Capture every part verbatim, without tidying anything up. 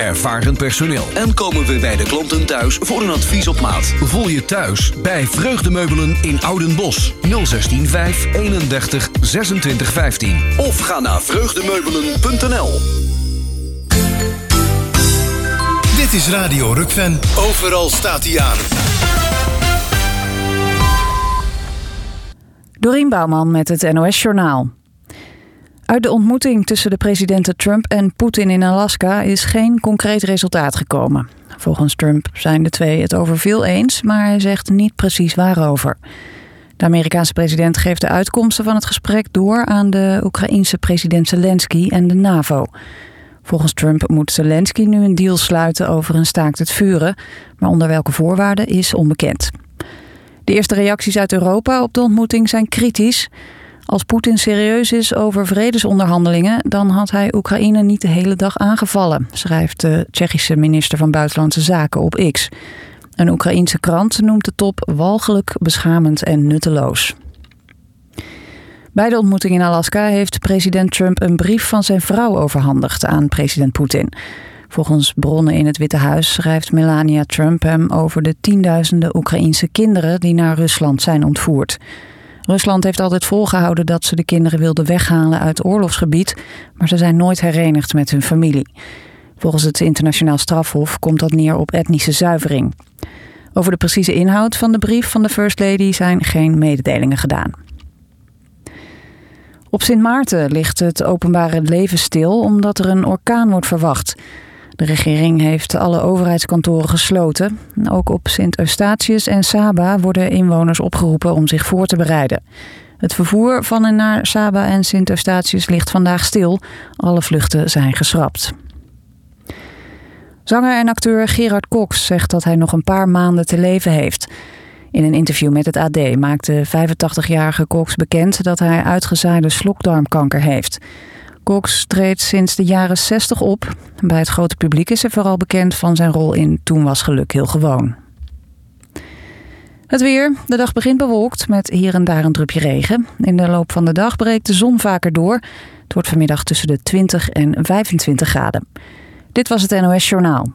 ervaren personeel. En komen we bij de klanten thuis voor een advies op maat. Voel je thuis bij Vreugdemeubelen in Oudenbosch. nul zestien vijf eenendertig zesentwintig vijftien. Of ga naar vreugdemeubelen punt n l. Dit is Radio Rukven. Overal staat hij aan. Dorien Bouwman met het N O S-journaal. Uit de ontmoeting tussen de presidenten Trump en Poetin in Alaska is geen concreet resultaat gekomen. Volgens Trump zijn de twee het over veel eens, maar hij zegt niet precies waarover. De Amerikaanse president geeft de uitkomsten van het gesprek door aan de Oekraïense president Zelensky en de NAVO. Volgens Trump moet Zelensky nu een deal sluiten over een staakt het vuren, maar onder welke voorwaarden is onbekend. De eerste reacties uit Europa op de ontmoeting zijn kritisch. Als Poetin serieus is over vredesonderhandelingen, dan had hij Oekraïne niet de hele dag aangevallen, schrijft de Tsjechische minister van Buitenlandse Zaken op X. Een Oekraïense krant noemt de top walgelijk, beschamend en nutteloos. Bij de ontmoeting in Alaska heeft president Trump een brief van zijn vrouw overhandigd aan president Poetin. Volgens bronnen in het Witte Huis schrijft Melania Trump hem over de tienduizenden Oekraïense kinderen die naar Rusland zijn ontvoerd. Rusland heeft altijd volgehouden dat ze de kinderen wilden weghalen uit oorlogsgebied, maar ze zijn nooit herenigd met hun familie. Volgens het internationaal strafhof komt dat neer op etnische zuivering. Over de precieze inhoud van de brief van de First Lady zijn geen mededelingen gedaan. Op Sint Maarten ligt het openbare leven stil omdat er een orkaan wordt verwacht. De regering heeft alle overheidskantoren gesloten. Ook op Sint Eustatius en Saba worden inwoners opgeroepen om zich voor te bereiden. Het vervoer van en naar Saba en Sint Eustatius ligt vandaag stil. Alle vluchten zijn geschrapt. Zanger en acteur Gerard Cox zegt dat hij nog een paar maanden te leven heeft. In een interview met het A D maakt de vijfentachtigjarige Cox bekend dat hij uitgezaaide slokdarmkanker heeft. Cox treedt sinds de jaren zestig op. Bij het grote publiek is hij vooral bekend van zijn rol in Toen was geluk heel gewoon. Het weer. De dag begint bewolkt met hier en daar een drupje regen. In de loop van de dag breekt de zon vaker door. Het wordt vanmiddag tussen de twintig en vijfentwintig graden. Dit was het N O S Journaal.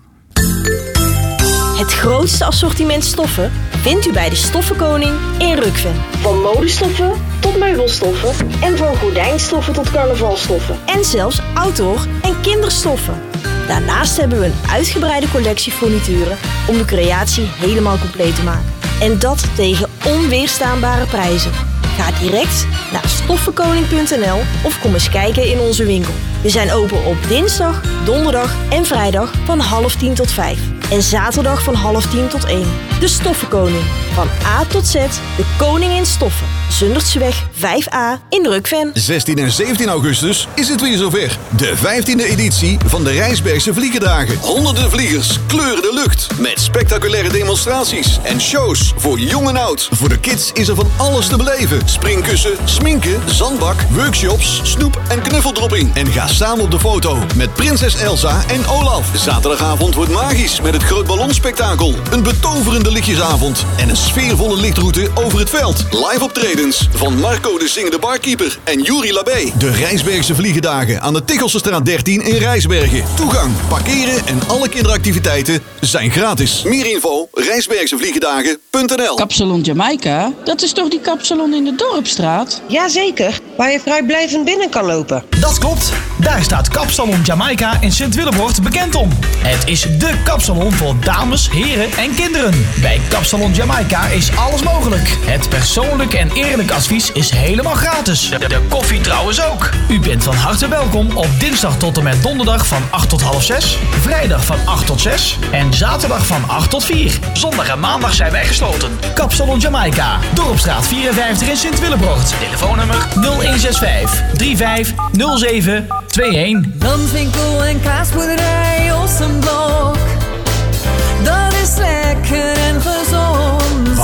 Het grootste assortiment stoffen vindt u bij de Stoffenkoning in Rukven. Van modestoffen tot meubelstoffen en van gordijnstoffen tot carnavalstoffen. En zelfs outdoor- en kinderstoffen. Daarnaast hebben we een uitgebreide collectie furnituren om de creatie helemaal compleet te maken. En dat tegen onweerstaanbare prijzen. Ga direct naar stoffenkoning punt n l of kom eens kijken in onze winkel. We zijn open op dinsdag, donderdag en vrijdag van half tien tot vijf. En zaterdag van half tien tot één. De Stoffenkoning. Van A tot Z, de koning in stoffen. Zundertseweg vijf A in Rukven. zestien en zeventien augustus is het weer zover. De vijftiende editie van de Rijsbergse Vliegendagen. Honderden vliegers kleuren de lucht. Met spectaculaire demonstraties en shows voor jong en oud. Voor de kids is er van alles te beleven. Springkussen, sminken, zandbak, workshops, snoep en knuffeldropping. En ga samen op de foto met prinses Elsa en Olaf. Zaterdagavond wordt magisch met het Groot Ballonspektakel. Een betoverende lichtjesavond en een sfeervolle lichtroute over het veld. Live optredens van Marco de Zingende Barkeeper en Juri Labé. De Rijsbergse Vliegendagen aan de Tikkelsestraat dertien in Rijsbergen. Toegang, parkeren en alle kinderactiviteiten zijn gratis. Meer info rijsbergsevliegendagen punt n l. Kapsalon Jamaica? Dat is toch die kapsalon in de Dorpstraat? Jazeker, waar je vrijblijvend binnen kan lopen. Dat klopt. Daar staat Kapsalon Jamaica in Sint-Willebord bekend om. Het is dé kapsalon voor dames, heren en kinderen. Bij Kapsalon Jamaica is alles mogelijk. Het persoonlijk en eerlijk advies is helemaal gratis. De, de koffie trouwens ook. U bent van harte welkom op dinsdag tot en met donderdag van acht tot half zes, vrijdag van acht tot zes en zaterdag van acht tot vier. Zondag en maandag zijn wij gesloten. Kapsalon Jamaica, Dorpstraat vierenvijftig in Sint-Willebord. Telefoonnummer nul een zes vijf drie vijf nul zeven twee een. Landwinkel en kaasboerderij Ossenblok. Dat is lekker en gezond. Waar alle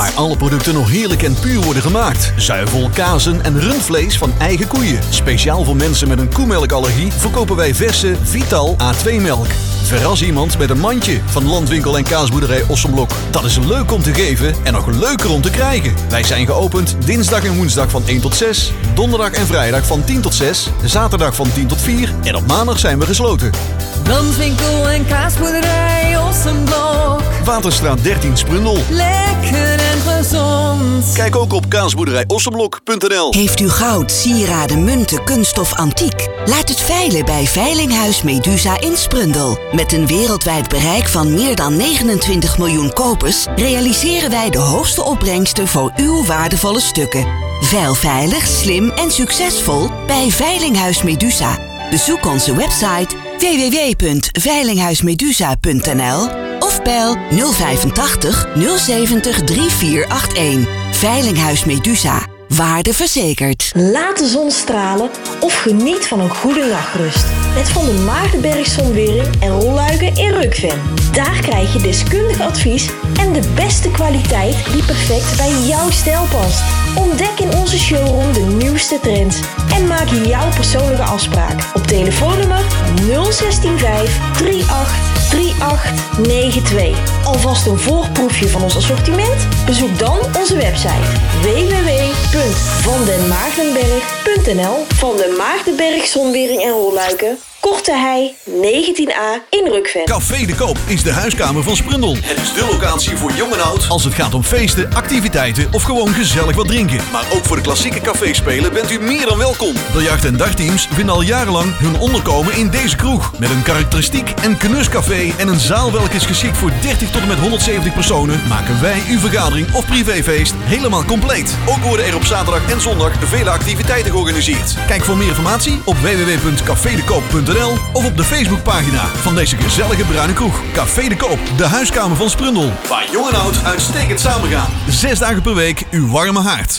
melkproducten nog heerlijk en puur worden gemaakt. Zuivel, kazen en rundvlees van eigen koeien. Speciaal voor mensen met een koemelkallergie verkopen wij verse Vital A twee melk. Verras iemand met een mandje van Landwinkel en Kaasboerderij Ossenblok. Dat is leuk om te geven en nog leuker om te krijgen. Wij zijn geopend dinsdag en woensdag van één tot zes, donderdag en vrijdag van tien tot zes, zaterdag van tien tot vier en op maandag zijn we gesloten. Landwinkel en Kaasboerderij Ossenblok. Waterstraat dertien Sprundel. Lekker en gezond. Kijk ook op kaasboerderij ossenblok punt n l. Heeft u goud, sieraden, munten, kunststof, antiek? Laat het veilen bij Veilinghuis Medusa in Sprundel. Met een wereldwijd bereik van meer dan negenentwintig miljoen kopers realiseren wij de hoogste opbrengsten voor uw waardevolle stukken. Veil veilig, slim en succesvol bij Veilinghuis Medusa. Bezoek onze website w w w punt veilinghuismedusa punt n l of bel nul vijfentachtig nul zeventig drie vier acht een. Veilinghuis Medusa. Waarde verzekerd. Laat de zon stralen of geniet van een goede nachtrust. Met Van der Maardenberg Zonwering en rolluiken in Rukven. Daar krijg je deskundig advies en de beste kwaliteit die perfect bij jouw stijl past. Ontdek in onze showroom de nieuwste trends en maak jouw persoonlijke afspraak op telefoonnummer nul zestien vijf drie acht drie acht negen twee. Alvast een voorproefje van ons assortiment? Bezoek dan onze website w w w punt van den maardenberg punt n l. Van den Maardenberg Zonwering en Rolluiken. Korte Hei, negentien A in Rukven. Café de Koop is de huiskamer van Sprundel. Het is de locatie voor jong en oud als het gaat om feesten, activiteiten of gewoon gezellig wat drinken. Maar ook voor de klassieke caféspelen bent u meer dan welkom. Biljart- en dagteams vinden al jarenlang hun onderkomen in deze kroeg. Met een karakteristiek en knuscafé en een zaal welke is geschikt voor dertig tot en met honderdzeventig personen, maken wij uw vergadering of privéfeest helemaal compleet. Ook worden er op zaterdag en zondag vele activiteiten georganiseerd. Kijk voor meer informatie op w w w punt café de koop punt n l of op de Facebookpagina van deze gezellige bruine kroeg. Café de Koop, de huiskamer van Sprundel. Waar jong en oud uitstekend samengaan. Zes dagen per week uw warme haard.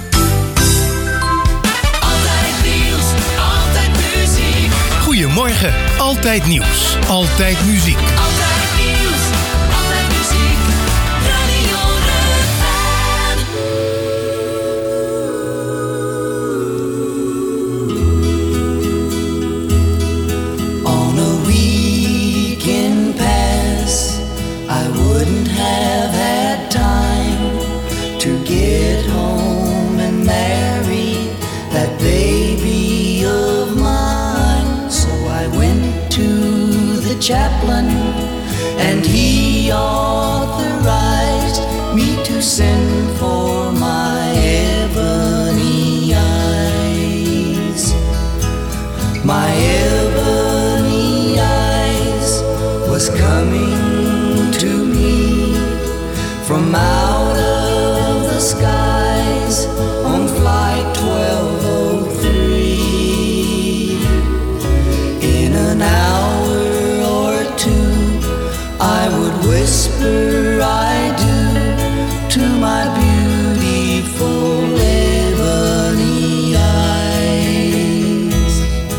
Altijd nieuws, altijd muziek. Goedemorgen, altijd nieuws, altijd muziek. Altijd nieuws, altijd muziek. Radio Rukven. On a weekend pass, I wouldn't have had time to get home and marry that baby of mine. So I went to the chaplain and he authorized me to send for my ebony eyes. My ebony eyes was coming to me from out of the skies on flight twelve oh three. In an hour or two I would whisper I do to my beautiful ebony eyes.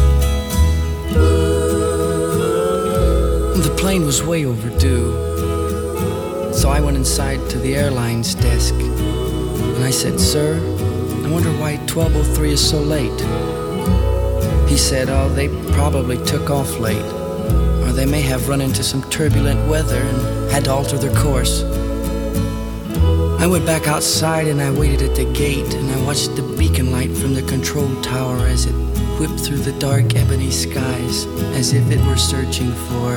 The plane was way overdue, so I went inside to the airline's desk and I said, "Sir, I wonder why twelve oh three is so late." He said, "Oh, they probably took off late, or they may have run into some turbulent weather and had to alter their course." I went back outside and I waited at the gate and I watched the beacon light from the control tower as it whipped through the dark ebony skies as if it were searching for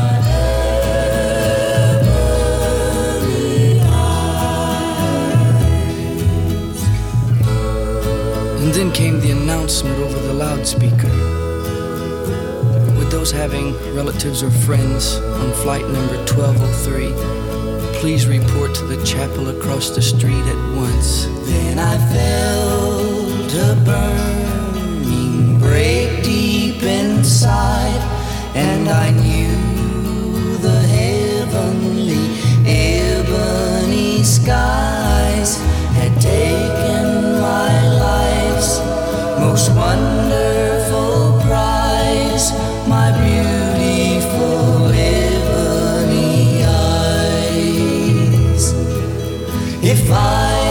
And then came the announcement over the loudspeaker. With those having relatives or friends on flight number twelve oh three, please report to the chapel across the street at once. Then I felt a burning break deep inside, and I knew the heavenly ebony skies had taken my life's most wonderful prize, my beautiful ebony eyes. If I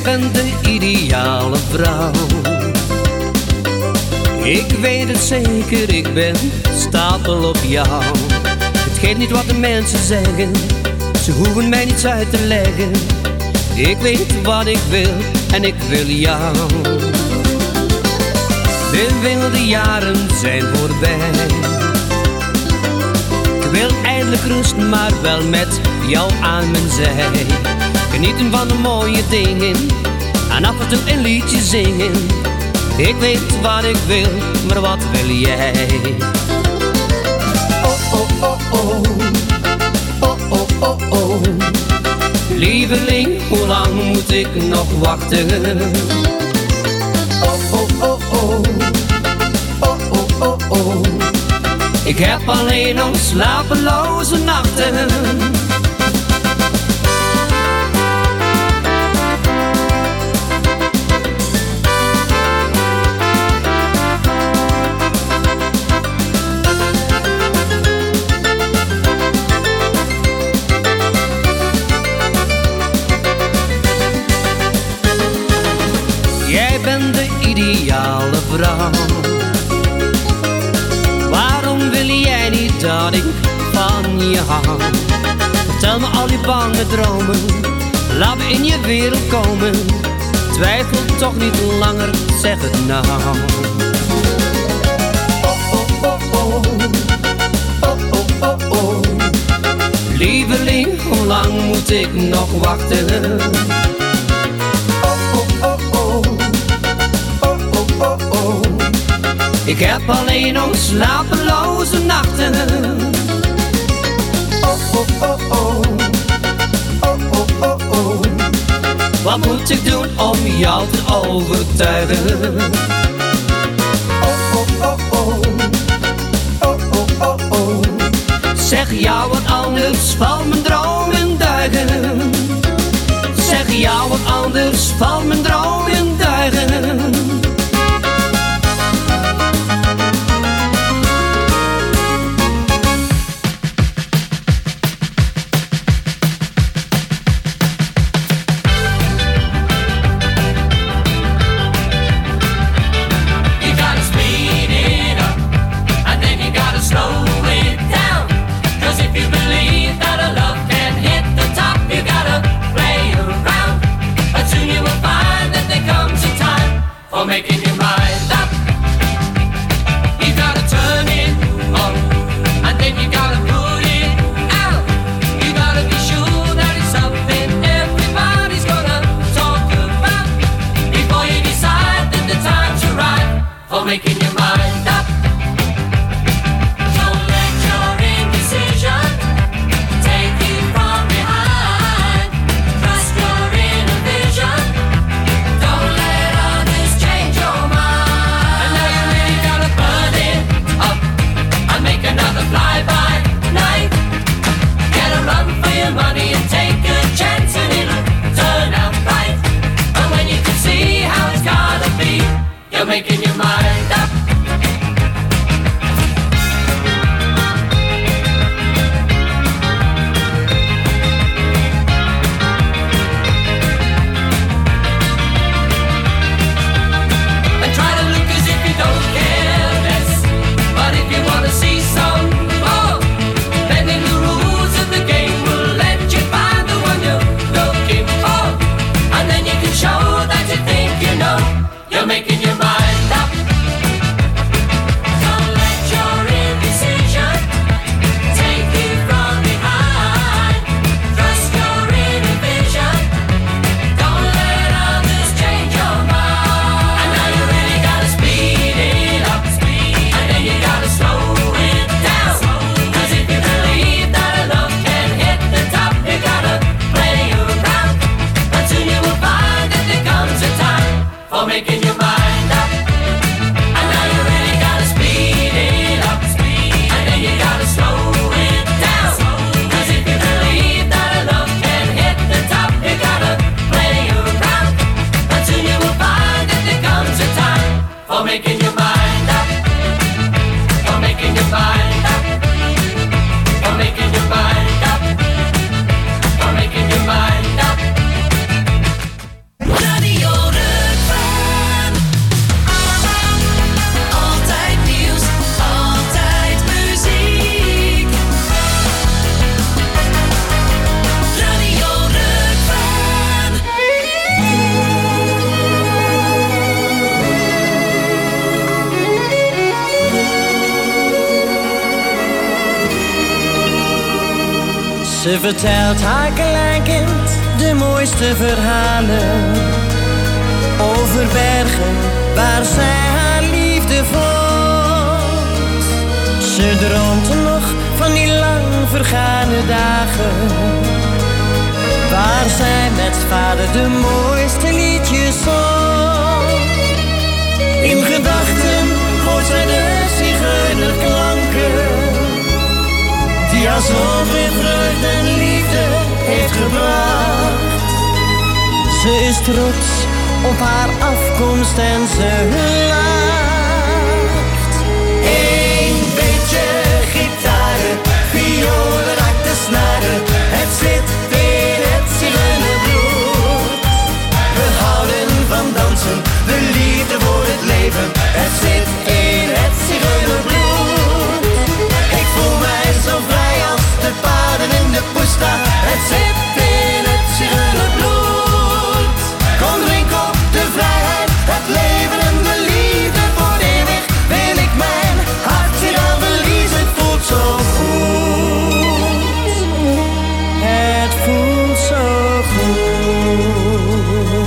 bent de ideale vrouw. Ik weet het zeker, ik ben stapel op jou. Het geeft niet wat de mensen zeggen, ze hoeven mij niets uit te leggen. Ik weet wat ik wil en ik wil jou. De wilde jaren zijn voorbij. Ik wil eindelijk rust, maar wel met jou aan mijn zij. Genieten van de mooie dingen en af en toe een liedje zingen. Ik weet wat ik wil, maar wat wil jij? Oh, oh, oh, oh. Oh, oh, oh, oh. Lieveling, hoe lang moet ik nog wachten? Oh, oh, oh, oh. Oh, oh, oh, oh. Ik heb alleen nog slapeloze nachten. Jij bent de ideale vrouw. Waarom wil jij niet dat ik van je hou? Vertel me al je bange dromen, laat me in je wereld komen. Twijfel toch niet langer, zeg het nou. Oh, oh, oh, oh. Oh, oh, oh, oh. Lieveling, hoe lang moet ik nog wachten? Ik heb alleen nog slapeloze nachten. Oh, oh, oh, oh. Oh, oh, oh, oh. Wat moet ik doen om jou te overtuigen? Oh, oh, oh, oh. Oh, oh, oh, oh. Zeg jou wat anders van mijn dromen duigen. Zeg jou wat anders van mijn dromen duigen. Making your mind up. You gotta turn it on, and then you gotta put it out. You gotta be sure that it's something everybody's gonna talk about before you decide that the time's right for making your mind up. Don't let your indecision take you from behind. Trust your inner vision. Don't let others change your mind. And now you really gotta burn it up and make another fly-by night. Get a run for your money and take a chance and it'll turn out right. And when you can see how it's gotta be, you're making your mind up. And try to look as if you don't care less. But if you wanna see some more, bending the rules of the game will let you find the one you're looking for. And then you can show that you think you know. You're making your mind up. Ze vertelt haar kleinkind de mooiste verhalen over bergen waar zij haar liefde vond. Ze droomt nog van die lang vergane dagen waar zij met vader de mooiste liedjes zong. In gedachten hoort zij de zigeunerklanken die haar zoveel vreugde en liefde heeft gebracht. Ze is trots op haar afkomst en ze lacht. Eén beetje gitaren, violen raakt de snaren. Het zit in het zigeunerbloed. We houden van dansen, de liefde voor het leven. Het zit in het zigeunerbloed. Ik voel mij zo vrij als de paarden in de poesta. Het zit in het zigeunerbloed. Kom drink op de vrijheid, het leven en de liefde. Voor eeuwig wil ik mijn hart hier aan verliezen. Het voelt zo goed. Het voelt zo goed.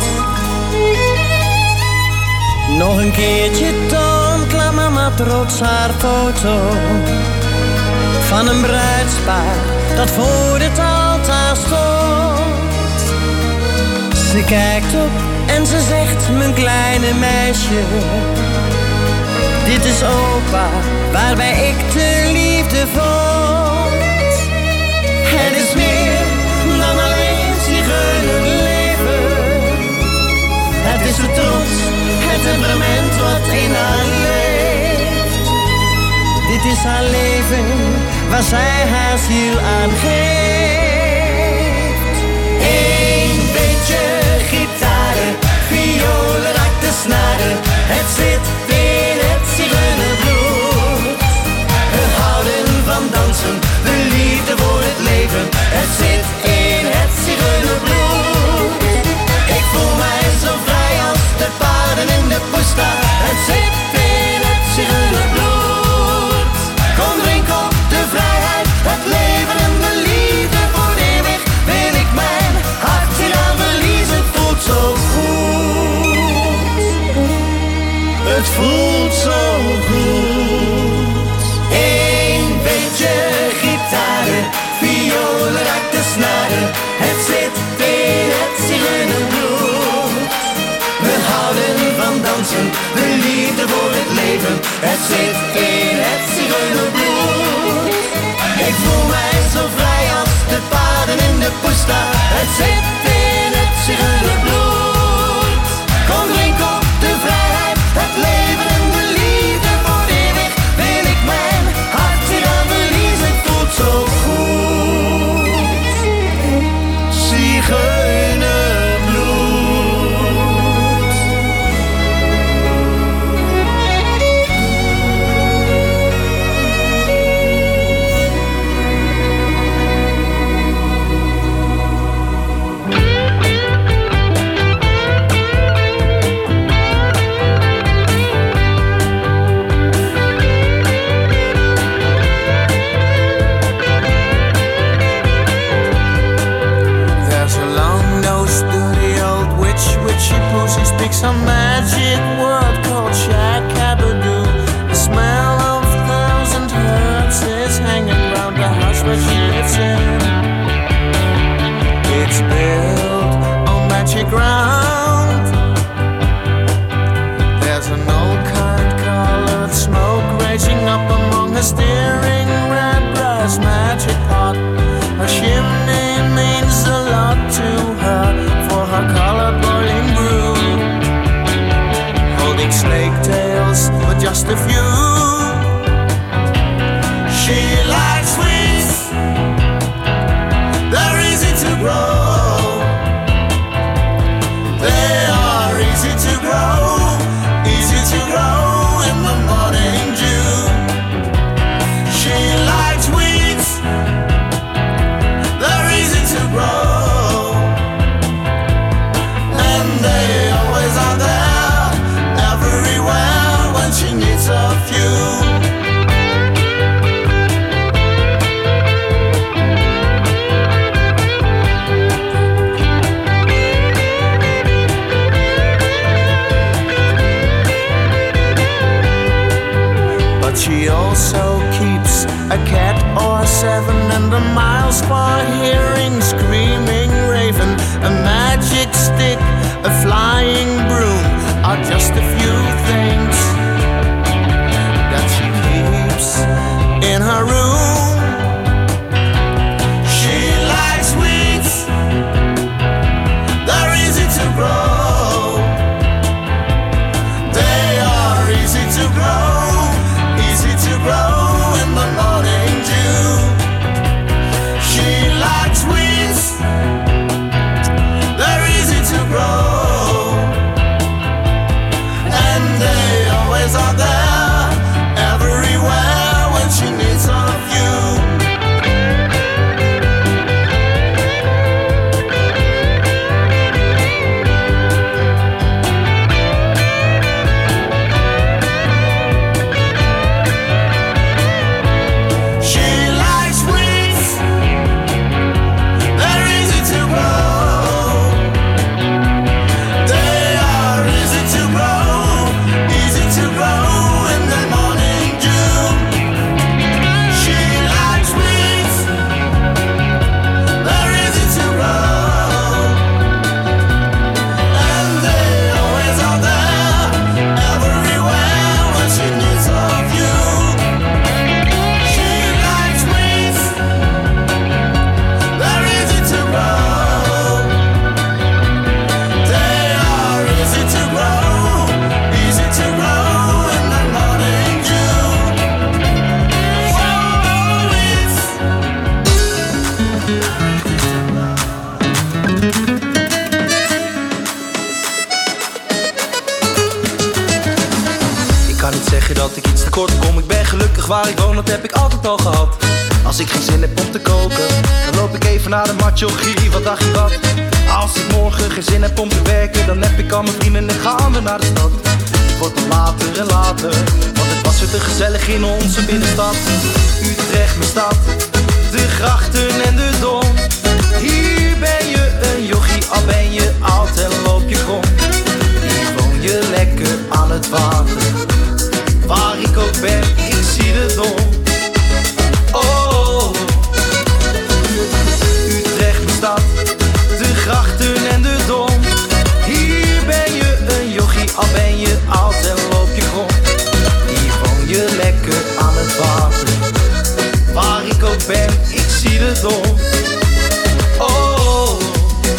Nog een keertje toont la mama trots haar foto van een bruidspaar dat voor het altaar stond. Ze kijkt op en ze zegt, mijn kleine meisje, dit is opa, waarbij ik de liefde vond. Het is meer dan alleen zigeunerleven. Het is de trots, het temperament wat in haar leeft. Dit is haar leven, waar zij haar ziel aan geeft. Eén beetje gitaren, violen raakt de snaren. Het zit in het zigeunerbloed. We houden van dansen, de liefde voor het leven. Het zit in het zigeunerbloed. Ik voel mij zo vrij als de paarden in de poesta. Het zit in het zigeunerbloed. Kom drink op de vrijheid, het leven en de liefde. Voor eeuwig wil ik mijn hart hier aan verliezen. Het voelt zo goed. Het voelt zo goed. Eén beetje gitaren, violen raakt de snaren. Het zit in het zigeunerbloed. We houden van dansen, de liefde voor het leven. Het zit in het zigeunerbloed. Ik voel mij zo vrij als de paarden in de poesta. Het zit in het zigeunerbloed. Kom drink op de vrijheid, het leven en de liefde. Voor eeuwig wil ik mijn hart hier aan verliezen. Het voelt zo goed. Zigeunerbloed. Some magic word called Shakabadoo. The smell of a thousand herbs is hanging round the house where she lives in. It's built on magic ground. There's an old kind colored smoke raising up among her steering red brass magic pot. A chimney means a lot to her for her colored boiling brew. Snake tails, but just a few. She likes sweets, they're easy to grow. waar ik woon, dat heb ik altijd al gehad. Als ik geen zin heb om te koken, dan loop ik even naar de Machogie. Wat dacht je wat? Als ik morgen geen zin heb om te werken, dan heb ik al mijn vrienden en gaan we naar de stad. Het wordt dan later en later, want het was weer te gezellig in onze binnenstad. Utrecht, mijn stad, de grachten en de Dom. Hier ben je een jochie, al ben je oud en loop je krom. Hier woon je lekker aan het water, waar ik ook ben, ik zie de Dom. Oh, Utrecht, mijn stad, de grachten en de Dom. Hier ben je een jochie, al ben je oud en loop je krom. Hier woon je lekker aan het water, waar ik ook ben, ik zie de Dom. Oh,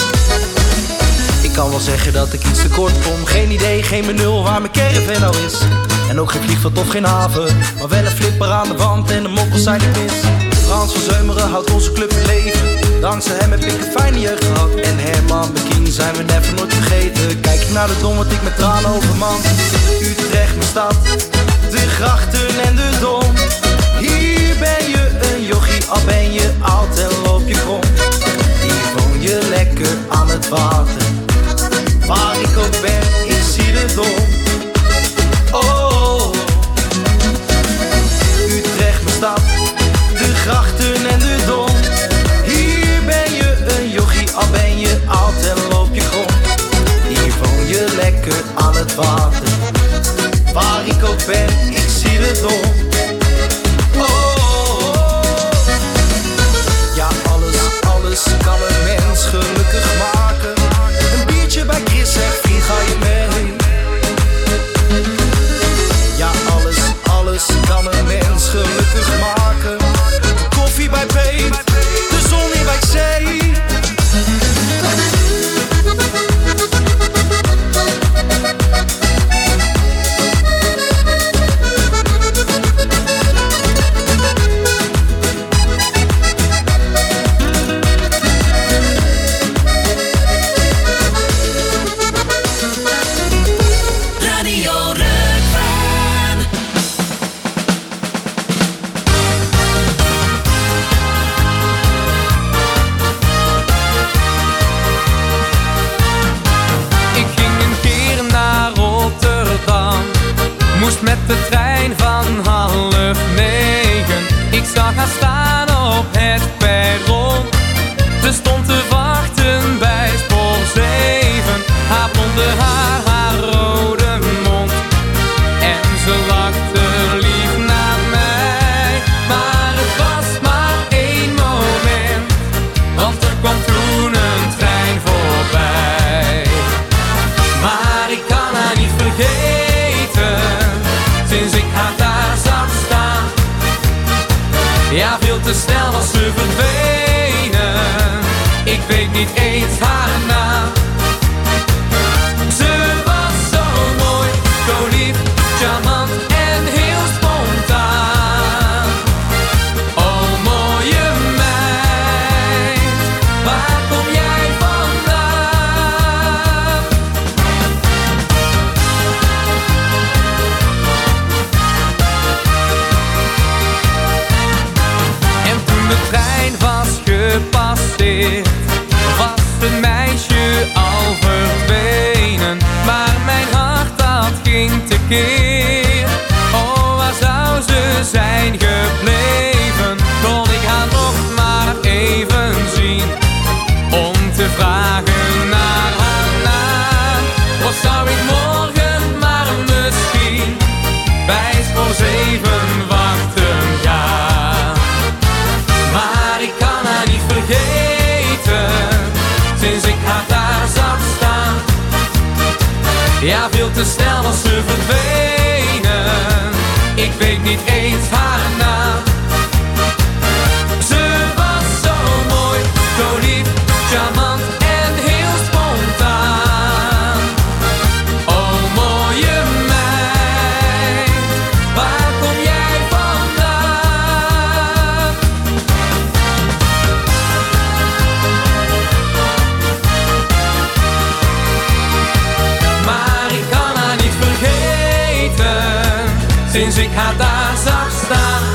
ik kan wel zeggen dat ik iets te kort kom. Geen idee, geen benul waar mijn caravan nou is. En ook geen vliegveld of geen haven, maar wel een flipper aan de wand en de mokkels zijn niet mis. Frans van Zeumeren houdt onze club in leven. Dankzij hem heb ik een fijne jeugd gehad. En Herman Bekien zijn we never nooit vergeten. Kijk ik naar de Dom, wat ik met tranen overman. Utrecht, mijn stad, de grachten en de Dom. Hier ben je een jochie, al ben je oud en loop je krom. Hier woon je lekker aan het water, waar ik ook ben, ik zie de Dom. Oh, Utrecht, mijn stad, de grachten en de Dom. Hier ben je een jochie, al ben je oud en loop je krom. Hier woon je lekker aan het water, waar ik ook ben, ik zie de Dom. Oh, ja, alles, alles kan een mens gelukkig maken. Een biertje bij Chris en vriend, ga je mee? Ja, alles, alles kan een mens gelukkig maken. Koffie bij Peet, de zon hier bij zee. Met de trein van half negen. Ik zag haar staan op het perron. Ze stond te wachten bij spoor zeven. Haar blonde haar, haar rode mond. En ze lachte lief naar mij. Maar het was maar één moment, want er kwam toen een trein voorbij. Maar ik kan haar niet vergeten, sinds ik haar daar zag staan. Ja, veel te snel was ze verdwenen. Ik weet niet eens haar naam. Ze was zo mooi, zo lief, charmant en heel spontaan. Oh, mooie meid, waar kom jij vandaan? En toen de trein was gepasseerd, was het meisje al verdwenen. Maar mijn hart dat ging tekeer. Oh, waar zou ze zijn gebleven? Kon ik haar nog maar even zien, om te vragen naar haar naam. Of zou ik morgen maar misschien bij spoor zeven wachten gaan? Maar ik kan haar niet vergeten, sinds ik haar daar zag staan. Ja, veel te snel was ze verdwenen. Ik weet niet eens haar naam. Ze was zo mooi, zo lief, charmant en heel spontaan. Oh, mooie meid, waar kom jij vandaan? Sinds ik haar daar zag staan.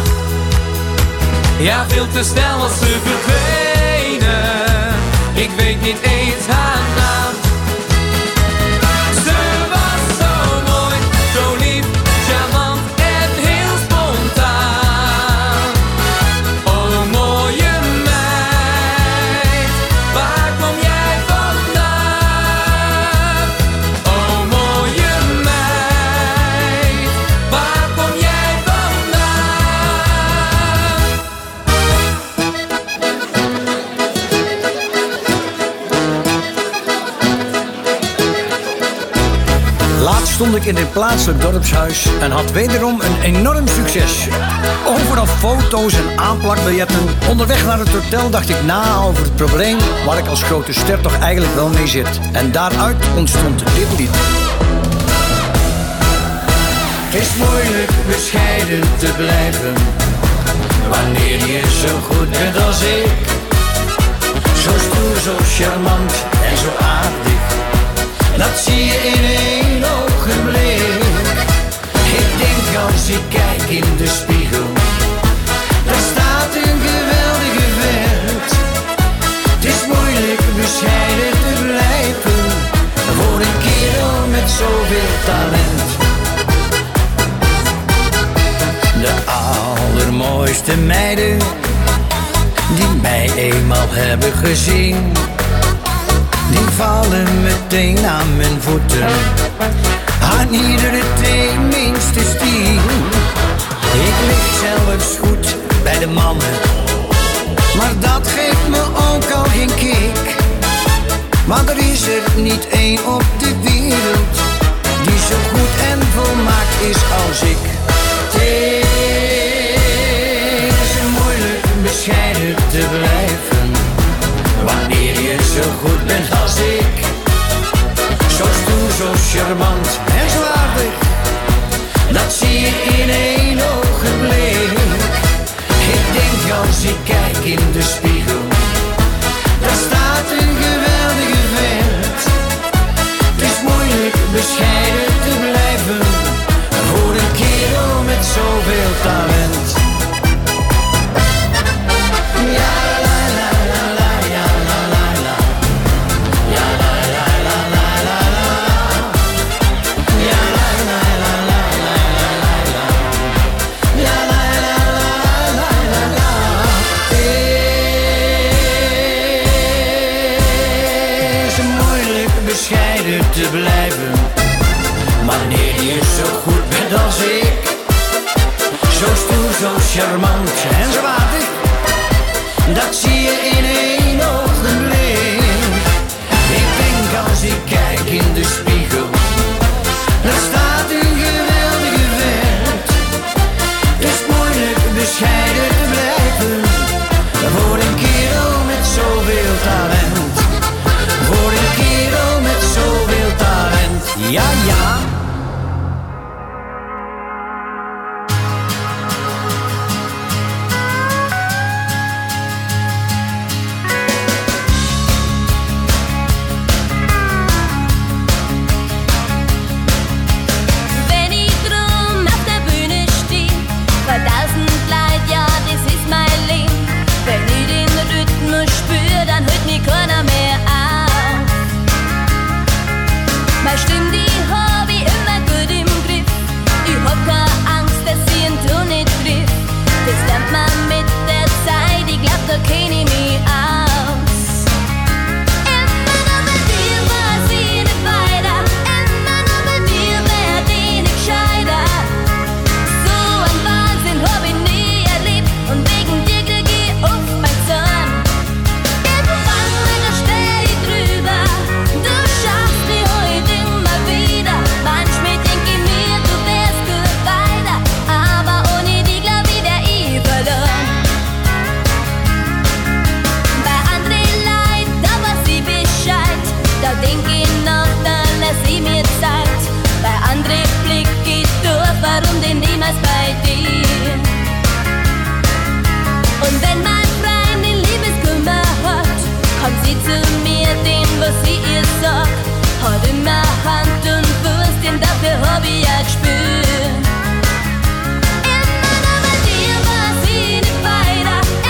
Ja, veel te snel was ze verdwenen. Ik weet niet eens haar naam. Ze was zo mooi, zo lief, charmant en heel spontaan. Oh mooie meid, waar kom jij vandaan? Oh mooie meid, waar kom jij vandaan? Laatst stond ik in dit plaatselijk dorpshuis en had wederom een enorm succes. Overal foto's en aanplakbiljetten. Onderweg naar het hotel dacht ik na over het probleem waar ik als grote ster toch eigenlijk wel mee zit. En daaruit ontstond dit lied. Het is moeilijk bescheiden te blijven wanneer je zo goed bent als ik. Zo stoer, zo charmant en zo aardig. Dat zie je in één ogenblik. Ik denk als ik kijk in de spiegel, daar staat een geweldige vent. Het is moeilijk bescheiden te blijven voor een kerel met zoveel talent. De allermooiste meiden die mij eenmaal hebben gezien, die vallen meteen aan mijn voeten. Aan iedere teen minstens tien. Ik lig zelfs goed bij de mannen, maar dat geeft me ook al geen kick. Want er is er niet één op de wereld die zo goed en volmaakt is als ik. Het is moeilijk bescheiden te blijven wanneer je zo goed bent als ik. Zo stoer, zo charmant en zo aardig. Dat zie je in één ogenblik. Ik denk als ik kijk in de spiegel, daar staat een geweldige vent. Het is moeilijk bescheiden te blijven voor een kerel met zoveel talent. Ja, la la la la, ja la la la. Ja la la la la la la. Ja la la la la la la la. Ja la la la la la la. Het is moeilijk bescheiden te blijven wanneer je zo goed bent als ik. Zo stoer, zo charmant en zo aardig. Dat zie je in één ogenblik. Ik denk als ik kijk in de spiegel, daar staat een geweldige vent. Het is moeilijk bescheiden te blijven voor een kerel met zoveel talent. Voor een kerel met zoveel talent. Ja, ja. Wenn ich drum auf der Bühne steh, vor tausend Leid, ja, das ist mein Leben. Wenn ich den Rhythmus spür, dann hört mich keiner mehr auf. Meine Stimme, die hab ich immer gut im Griff. Ich hab keine Angst, dass sie einen Ton nicht trifft. Das lernt man mit der Zeit, ich glaub, da kenn ich mich aus. Immer noch bei dir war's ich nicht weiter. Immer noch bei dir werd ich nicht gescheiter. So ein Wahnsinn hab ich nie erlebt und wegen dir krieg ich oft mein Zorn. Irgendwann mal da steh ich drüber, du schaffst mich heute immer wieder. Manchmal denk ich mir, du wärst gut weiter, aber ohne dich glaub ich wär ich verloren. Bei anderen Leid, da weiß ich Bescheid, da denk ich noch, dann lass ich mir Zeit. Bei anderen blick ich durch, warum denn niemals bei dir? Und wenn mein Freund den Liebeskummer hat, kommt sie zu mir, dem was sie ihr sagt. Hat immer Hand und Fuß, denn dafür hab ich ja gespürt. Immer noch bei dir war's ich nicht weiter.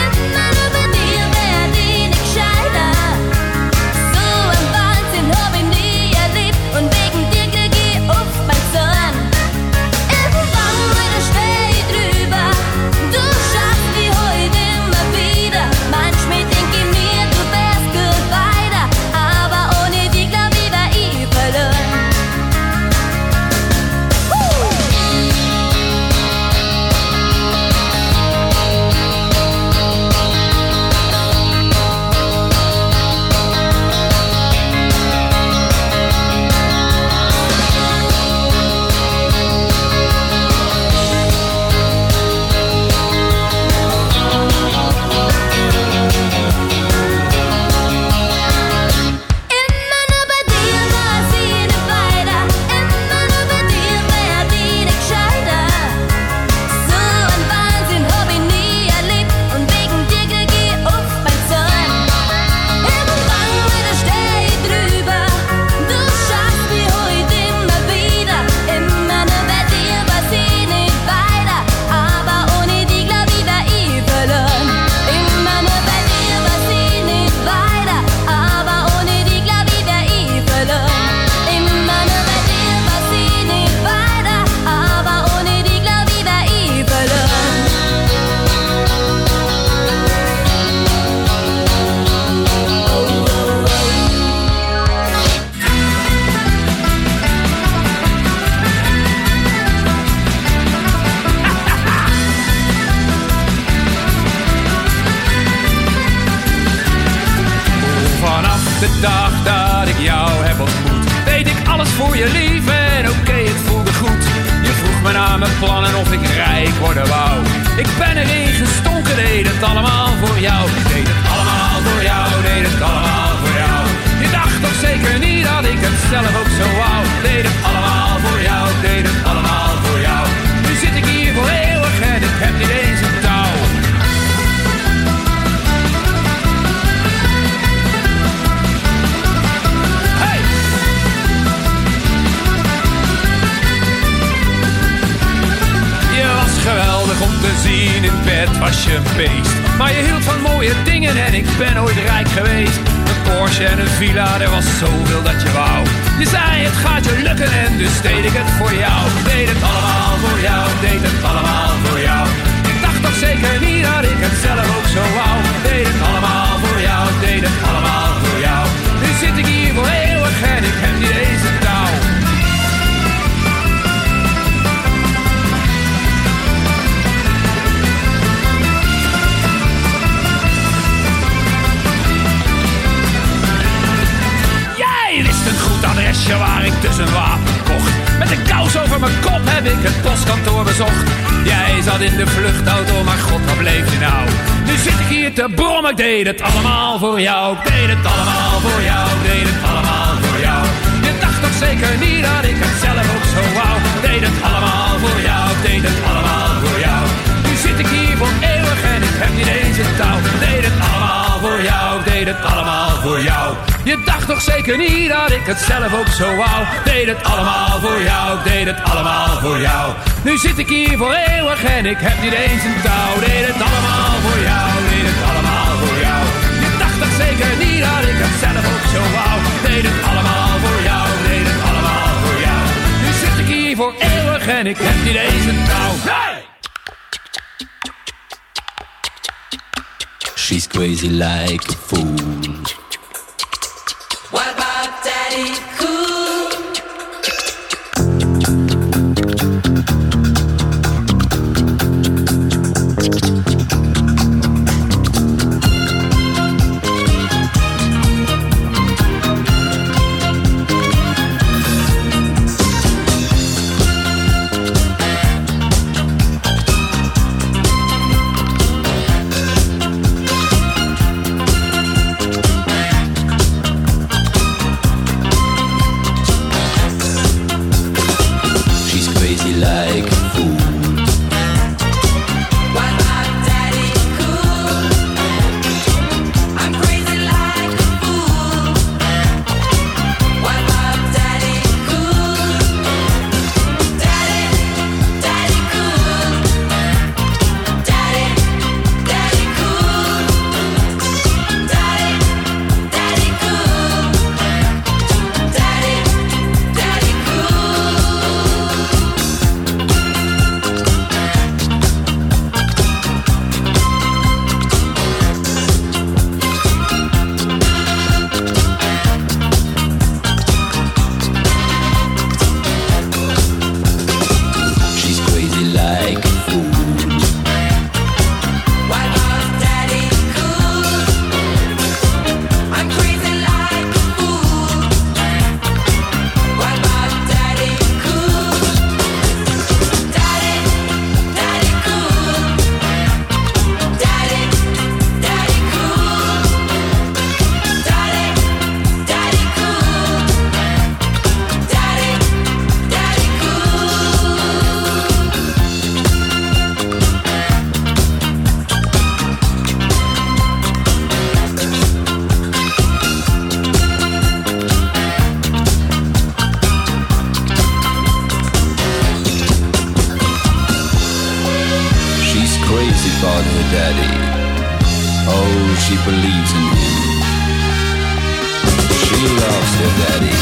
de dag dat ik jou heb ontmoet, deed ik alles voor je lief en oké, okay, het voelde goed. Je vroeg me naar mijn plannen of ik rijk worden wou. Ik ben erin gestonken, deed het allemaal voor jou. Ik deed het allemaal voor jou, deed het allemaal voor jou. Je dacht toch zeker niet dat ik het zelf ook zo wou. Deed het allemaal voor jou, deed het allemaal voor jou. Nu zit ik hier voor eeuwig en ik heb niet eens een touw. Geweldig om te zien, in bed was je een beest. Maar je hield van mooie dingen en ik ben ooit rijk geweest. Een Porsche en een villa, er was zoveel dat je wou. Je zei het gaat je lukken en dus deed ik het voor jou. Deed het allemaal voor jou, deed het allemaal voor jou. Ik dacht toch zeker niet dat ik het zelf ook zo wou. Deed het allemaal voor jou, deed het allemaal voor jou. Nu zit ik hier voor eeuwig en ik heb niet eens een touw. Adresje waar ik dus een wapen kocht. Met een kous over mijn kop heb ik het postkantoor bezocht. Jij zat in de vluchtauto, maar god, waar bleef je nou? Nu zit ik hier te brommen, ik deed het allemaal voor jou. Ik deed het allemaal voor jou, ik deed het allemaal voor jou. Je dacht toch zeker niet dat ik het zelf ook zo wou. Ik deed het allemaal voor jou, ik deed het allemaal voor jou. Nu zit ik hier voor eeuwig en ik heb niet eens een touw. Ik deed het allemaal voor jou, ik deed het allemaal voor jou. Je dacht toch zeker niet dat ik het zelf ook zo wou. Deed het allemaal voor jou, ik deed het allemaal voor jou. Nu zit ik hier voor eeuwig en ik heb niet eens een touw. Deed het allemaal voor jou, deed het allemaal voor jou. Je dacht toch zeker niet dat ik het zelf ook zo wou. Deed het allemaal voor jou, deed het allemaal voor jou. Nu zit ik hier voor eeuwig en ik heb niet eens een touw. Nee! She's crazy like a fool. What about Daddy Cool? She believes in him. She loves her daddy.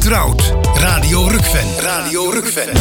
vertrouwd. Radio Rukven. Radio Rukven.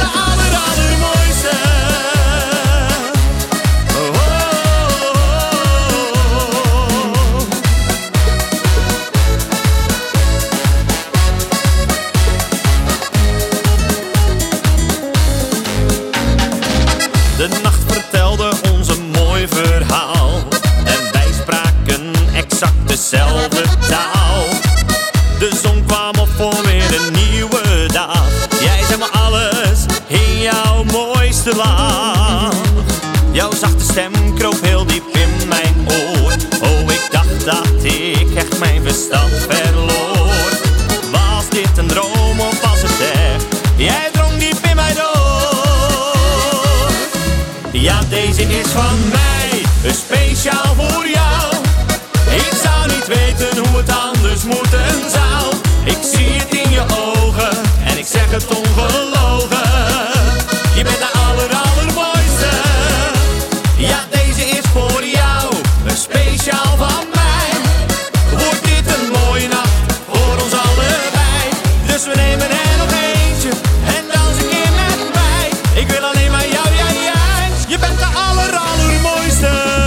Oh, oh, oh, oh. dezelfde taal. De zon kwam op voor weer een nieuwe dag. Jij zei me alles in jouw mooiste lach. Jouw zachte stem kroop heel diep in mijn oor. Oh, ik dacht dat ik echt mijn verstand verloor. Was dit een droom of was het echt? Jij drong diep in mij door. Ja, deze is van mij, speciaal voor jou. Ik zou niet weten hoe het anders moeten zou. Ik zie het in je ogen en ik zeg het ongelogen. Je bent de aller allermooiste. Ja, deze is voor jou, speciaal van mij. Wordt dit een mooie nacht voor ons allebei. Dus we nemen er nog eentje en dans een keer met mij. Ik wil alleen maar jou, jij, jij. Je bent de aller allermooiste.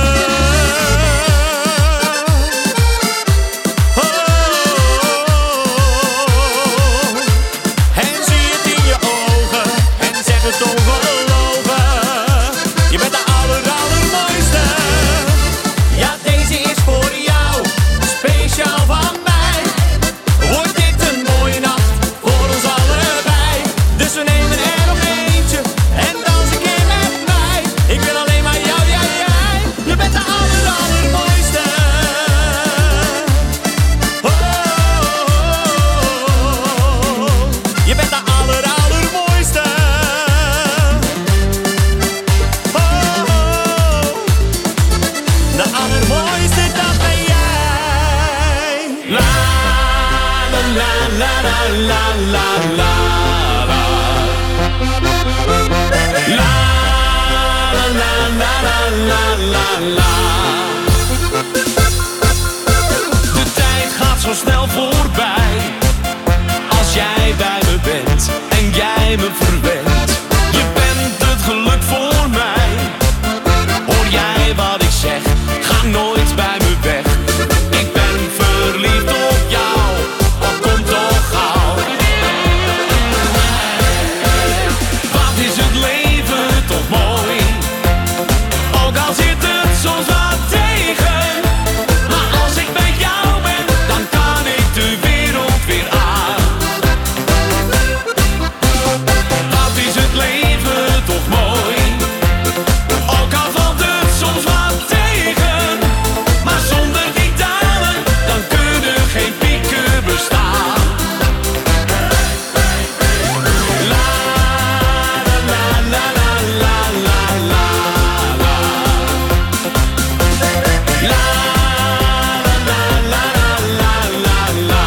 De tijd gaat zo snel voorbij. Als jij bij me bent en jij me verwendt. Je bent het geluk voor mij. Hoor jij wat ik zeg? Ga nooit bij me weg. Ik ben verliefd op jou, al komt toch gauw. Wat is het leven toch mooi. Ook al zit het soms wat tegen. Maar als ik bij jou ben, dan kan ik de wereld weer aan. Wat is het leven toch mooi. Ook al valt het soms wat tegen. Maar zonder die dalen, dan kunnen geen pieken bestaan. La la la la la la la la. La la la la la la.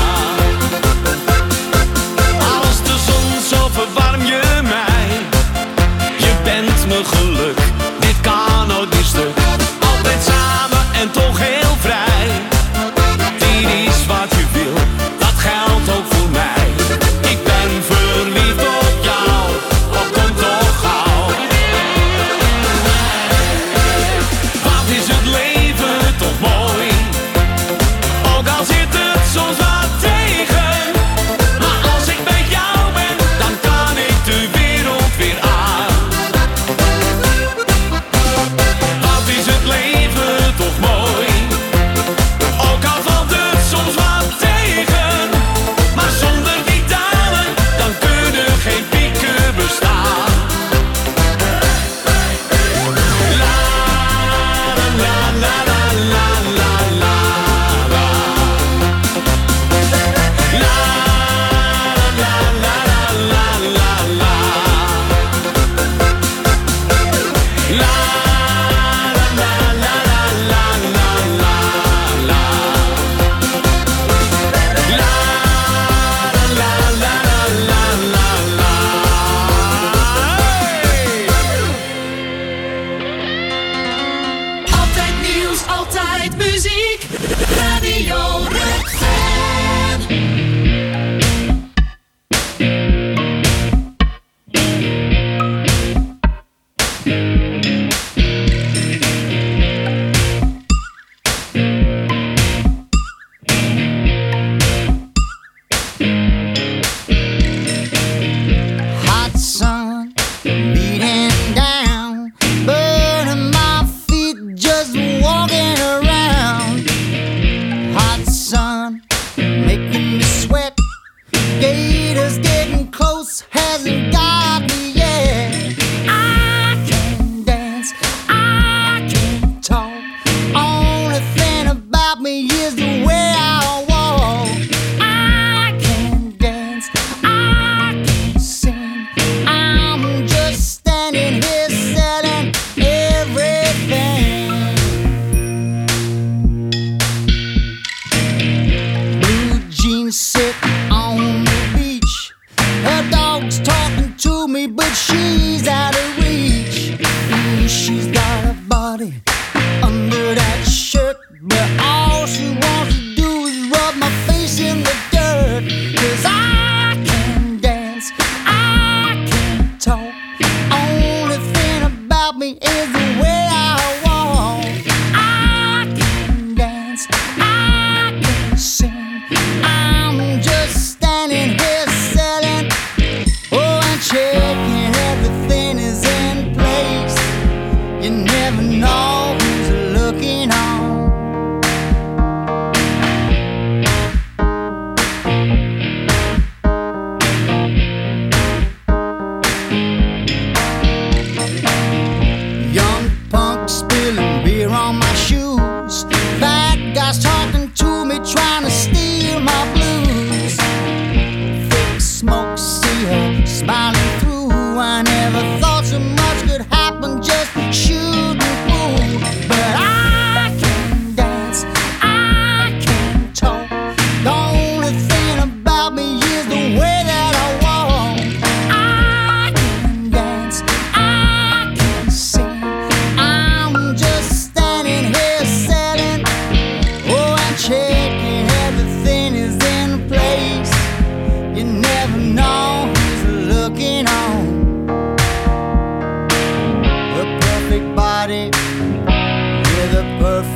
Als de zon zo verwarm je mij. Je bent mijn geluk, dit kan nooit meer stuk. Altijd samen en toch heel vrij. Dit is wat je wil, dat geldt ook voor mij. Ik ben verliefd op jou, al komt toch gauw. Wat is het leven toch mooi. Ook al zit het soms wat tegen. Maar als ik bij jou ben, dan kan ik de wereld weer aan. Wat is het leven toch mooi. Ook al valt het soms wat tegen. Maar zonder die dalen, dan kunnen geen pieken bestaan. La la la la la la la la. La la la la la la la. La la la la la la la la. La la la la la la. Altijd nieuws,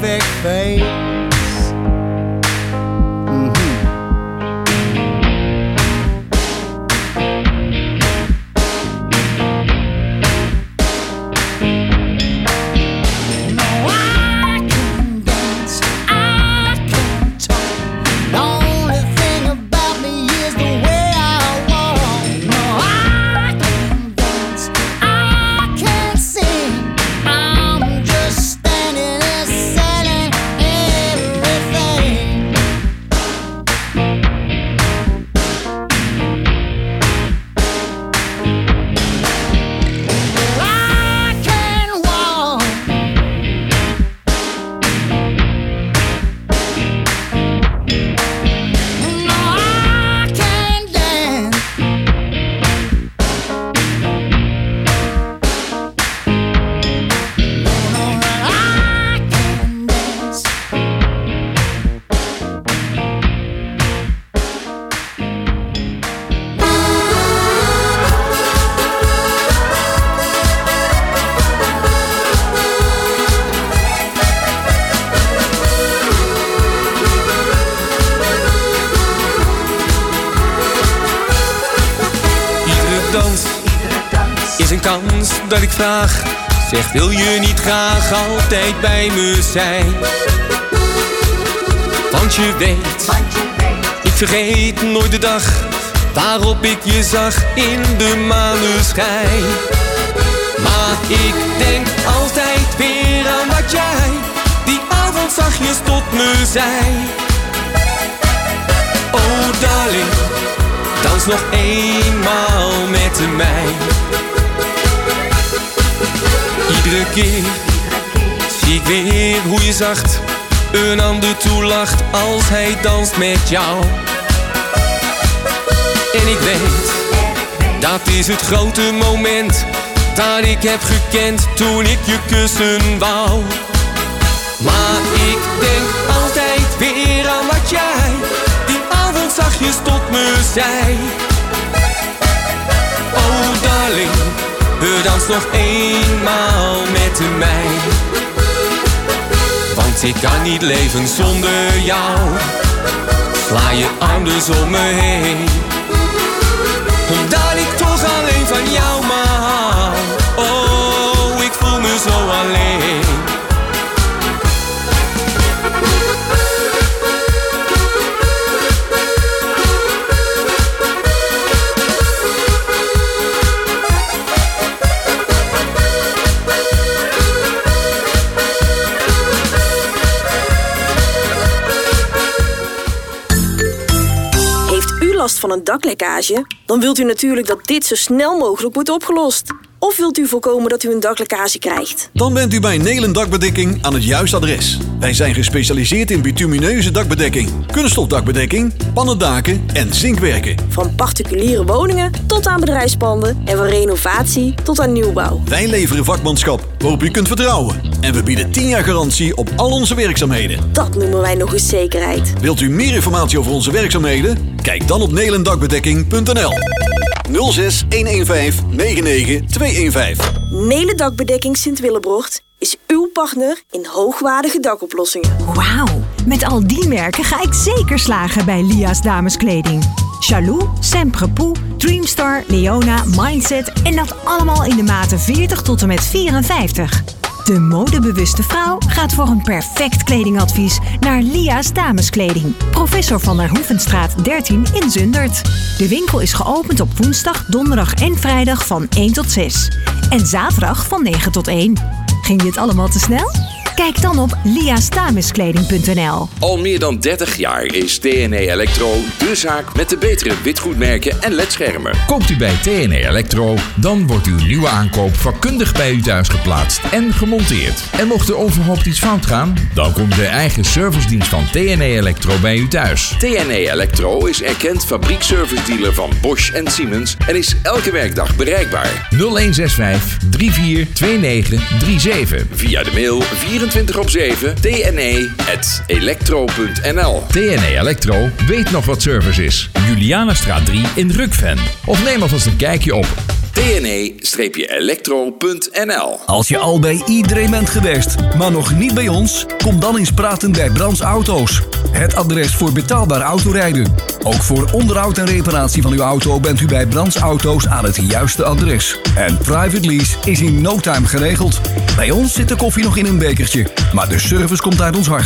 big face. Dat ik vraag, zeg wil je niet graag altijd bij me zijn? Want je weet, ik vergeet nooit de dag waarop ik je zag in de maneschijn. Maar ik denk altijd weer aan wat jij die avond zachtjes tot me zei. Oh darling, dans nog eenmaal met mij. Iedere keer zie ik weer hoe je zacht een ander toelacht als hij danst met jou. En ik weet, dat is het grote moment dat ik heb gekend toen ik je kussen wou. Maar ik denk altijd weer aan wat jij die avond zachtjes tot me zei. Oh darling, we dans nog eenmaal met mij. Want ik kan niet leven zonder jou. Sla je arm dus om me heen. Omdat ik toch alleen van jou maar hou. Oh, ik voel me zo alleen. Last van een daklekkage? Dan wilt u natuurlijk dat dit zo snel mogelijk wordt opgelost. Of wilt u voorkomen dat u een daklekkage krijgt? Dan bent u bij Nelen Dakbedekking aan het juiste adres. Wij zijn gespecialiseerd in bitumineuze dakbedekking, kunststofdakbedekking, pannendaken en zinkwerken. Van particuliere woningen tot aan bedrijfspanden en van renovatie tot aan nieuwbouw. Wij leveren vakmanschap waarop u kunt vertrouwen. En we bieden tien jaar garantie op al onze werkzaamheden. Dat noemen wij nog eens zekerheid. Wilt u meer informatie over onze werkzaamheden? Kijk dan op nelendakbedekking punt n l. nul zes een een vijf negen negen twee een vijf. Nelen Dakbedekking Sint-Willebrocht is uw partner in hoogwaardige dakoplossingen. Wauw, met al die merken ga ik zeker slagen bij Lia's dameskleding. Chalou, Semprepoux, Dreamstar, Leona, Mindset en dat allemaal in de maten veertig tot en met vierenvijftig. De modebewuste vrouw gaat voor een perfect kledingadvies naar Lia's Dameskleding. Professor van der Hoevenstraat dertien in Zundert. De winkel is geopend op woensdag, donderdag en vrijdag van één tot zes. En zaterdag van negen tot één. Ging dit allemaal te snel? Kijk dan op lia's dameskleding punt n l. Al meer dan dertig jaar is T N E Electro de zaak met de betere witgoedmerken en ledschermen. Koopt u bij T N E Electro, dan wordt uw nieuwe aankoop vakkundig bij u thuis geplaatst en gemonteerd. En mocht er onverhoopt iets fout gaan, dan komt de eigen servicedienst van T N E Electro bij u thuis. T N E Electro is erkend fabriekservice-dealer van Bosch en Siemens en is elke werkdag bereikbaar. nul een zes vijf drie vier twee negen drie zeven. Via de mail vierentwintig op zeven t n e punt electro punt n l. T N E Electro weet nog wat service is. Julianastraat drie in Rukven. Of neem alvast een kijkje op t t n e elektro punt n l. Als je al bij iedereen bent geweest, maar nog niet bij ons, kom dan eens praten bij Brands Auto's. Het adres voor betaalbaar autorijden. Ook voor onderhoud en reparatie van uw auto bent u bij Brands Auto's aan het juiste adres. En private lease is in no time geregeld. Bij ons zit de koffie nog in een bekertje, maar de service komt uit ons hart.